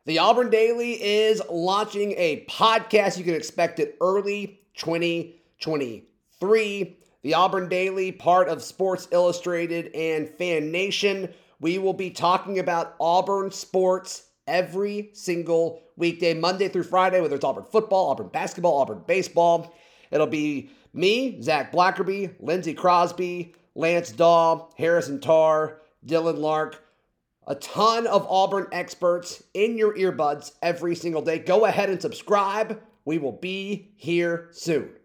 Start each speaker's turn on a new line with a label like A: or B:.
A: The Auburn Daily is launching a podcast. You can expect it early 2023. The Auburn Daily, part of Sports Illustrated and Fan Nation. We will be talking about Auburn sports every single weekday, Monday through Friday, whether it's Auburn football, Auburn basketball, Auburn baseball. It'll be me, Zach Blackerby, Lindsey Crosby, Lance Daw, Harrison Tarr, Dylan Lark. A ton of Auburn experts in your earbuds every single day. Go ahead and subscribe. We will be here soon.